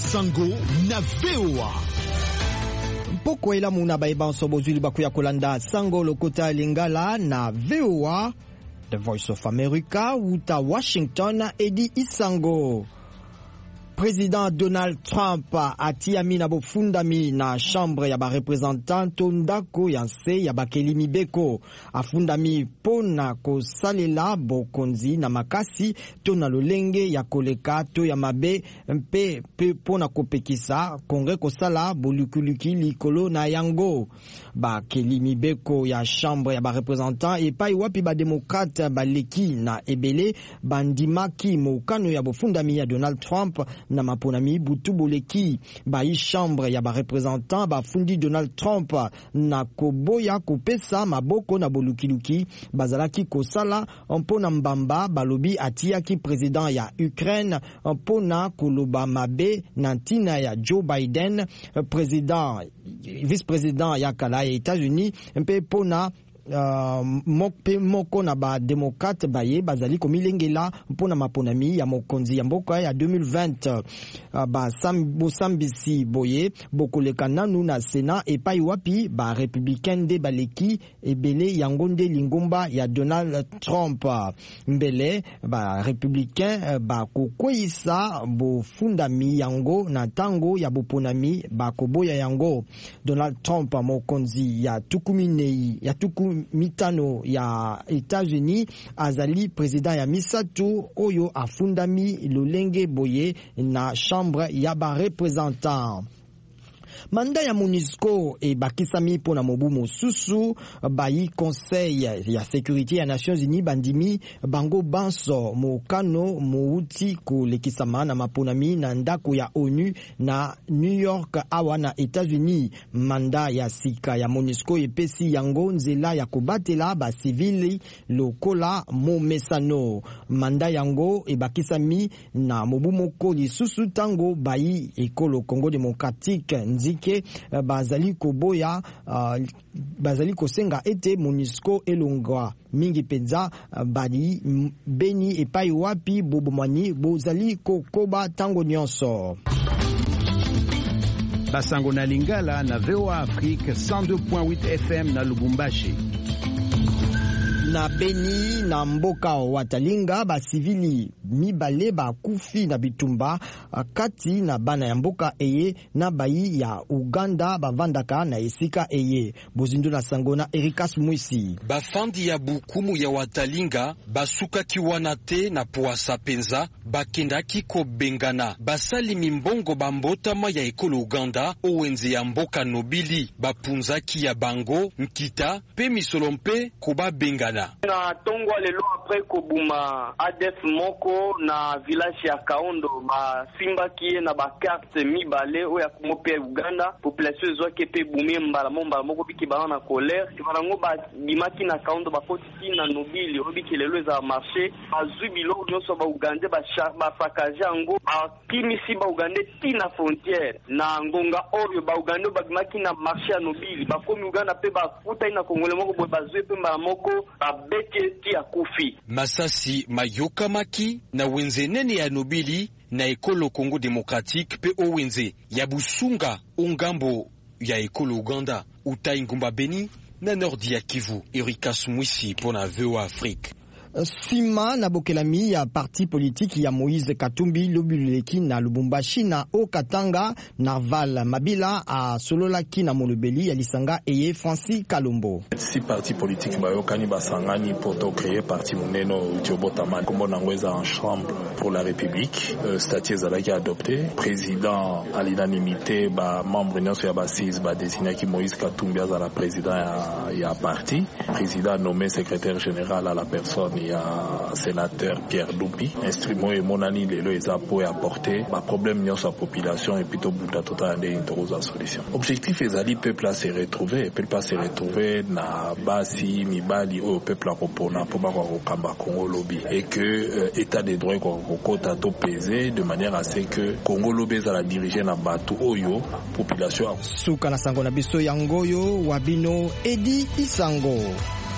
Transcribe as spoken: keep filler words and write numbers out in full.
Sango na V O A. Mpoko ela muna baiba nsobozuli bakuya kolanda Sango lokota lingala na V O A. The Voice of America uta Washington edi Isango. Président Donald Trump atia mina bofundami na chambre ya ba representant ndako ya nse ya bakeli mibeko afundami pona ko salela bokonzi na makasi to na lolenge ya koleka to ya mabe mpe pe pona kopekisa kongre ko sala bolukuluki likolo na yango bakeli mibeko ya chambre ya ba representant epai wapi ba demokrate baleki na ebele bandimaki mokano ya bofundami ya Donald Trump na maponami butu boleki ba i chambre ya ba representant ba fundi Donald Trump na koboya kopesa maboko na bolukiluki bazalaki kosala mpona mbamba balobi atiaki president ya Ukraine mpona koloba mabe na ntina ya Joe Biden president vice-president ya kala ya États-Unis mpe pona Uh, mokpe moko na ba demokrate baye bazali komilengela mpona maponami ya mokonzi ya mboka ya deux mille vingt uh, ba sambo sambisi boye bokoleka nanu na Sénat epai wapi ba républicain de baleki ebele yango nde lingomba ya Donald Trump mbele ba républicain ba kokwisa bo fundami yango na tango ya boponami ba koboya yango Donald Trump mokonzi ya tukuminei ya tuku mitano ya États-Unis azali president ya misatu oyo afundami lolenge boye na chambre ya ba representant. Manda ya MONUSCO e bakisami pona mobu mosusu bayi conseil ya sécurité ya Nations Unies bandimi bango banso mokano mouti ko lekisama na maponami na ndako ya ONU na New York awa na États-Unis. Manda ya sika ya MONUSCO epesi yango nzela ya kobatela ba civili lokola momesano. Manda yango e bakisami na mobu moko lisusu tango bayi ekolo Congo démocratique nzike bazali koboya uh, bazali kosenga ete MONUSCO elongwa mingi penza uh, badi beni epai wapi bobomani bozali kokoba tango nyonso. Basango na Lingala na V O A Afrique cent deux point huit F M na Lubumbashi. Na Beni na mboka watalinga ba civili mibale ba kufi na bitumba kati na bana ya mboka eye na bayi ya Uganda bavandaka na esika eye. Bozindo na Sango na Erikas Mwisi. Bafandi ya bukumu ya watalinga basuka kiwana te na puasa penza bakendaki ko bengana basali mimbongo bambotama ya ekolo Uganda owenze ya mboka nobili bapunzaki ya bango nkita pe misolompe koba bengana na tongwa lelo après kobuma A D F moko na village ya Kaondo ba simba kie na ba carte mibale oya kumope Uganda population zoke pe bumi mbala mbala moko biki ba na colère kibango ba bimaki na Kaondo ba koti na nobili obiki lelo za marché azubilo nyoso ba Uganda ba ba pakaje ngo akimisi ba Uganda ti na frontière na ngonga oyo ba Uganda ba bimaki na marché ya nobili ba komi Uganda pe ba futa ina kongole moko bo bazwe pe mbala moko abeke ti akufi Masasi mayoka maki na wenze nene ya nobili na ekolo Congo démocratique pe owenze ya busunga ongambo ya ekolo Uganda utai ngumba Beni na nordi ya Kivu. Erikas Mwisi pona V O A Afrique. Sima na bokelami ya parti politique ya Moïse Katumbi lobuleki na Lubumbashi na Okatanga Narval Mabila a sololaki na Molobeli ya lisanga eye Francis Kalombo. Si parti politique bayokani basangani poto créer parti muneno utiobotama kombo nangweza en chambre pour la République euh, statut ezalaki adopté président à l'unanimité ba membre nyonso ya basis ba désigné ki Moïse Katumbi azala président ya, ya parti président nommé secrétaire général à la personne il y a sénateur Pierre Doupi instrument et monani lelo ezapo et apporter ba problème nyonso la population et plutôt buta tota ande intorosa solution. Objectif ezali peuple à se retrouver, peuple à se retrouver na basi mibali au peuple à kopona po ba ko kamba Congo lobby et que euh, état de droit ko kota to peser de manière à ce que Congo lobby za la diriger na batu oyo population suka na sango na biso yangoyo wabino Edi Isango.